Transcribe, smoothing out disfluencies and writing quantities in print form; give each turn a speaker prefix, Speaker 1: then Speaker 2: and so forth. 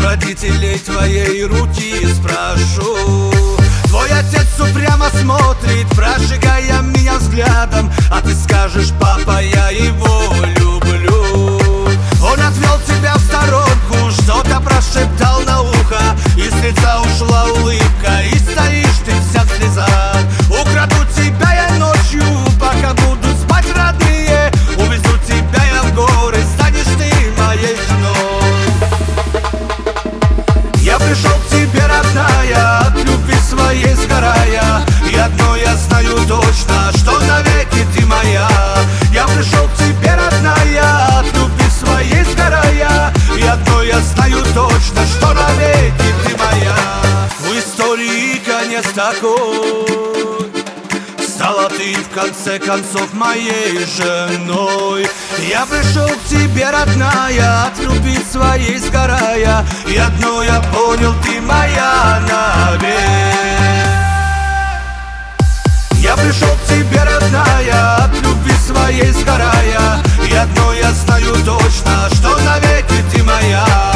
Speaker 1: родителей твоей руки спрошу. Твой отец упрямо смотрит, прожигая меня взглядом, а ты скажешь: папа, я его люблю. Он отвел тебя в сторонку, что-то прошептал на ухо, и с лица ушла улыбка, и стоишь ты вся в слезах. Украду тебя я ночью, пока будут спать родные, увезу тебя я в горы, станешь ты моей женой. Я пришел к тебе, родная, от любви своей сгорая, и одно я знаю точно, что навеки ты моя. Я пришел к тебе, родная, от любви своей сгорая, и одно я знаю точно, что навеки ты моя. В истории конец такой, стала ты в конце концов моей женой. Я пришел к тебе, родная, от любви своей сгорая, и одно я понял: ты моя навек. Я пришел к тебе, родная, от любви своей сгорая, и одно я знаю точно, что навеки ты моя.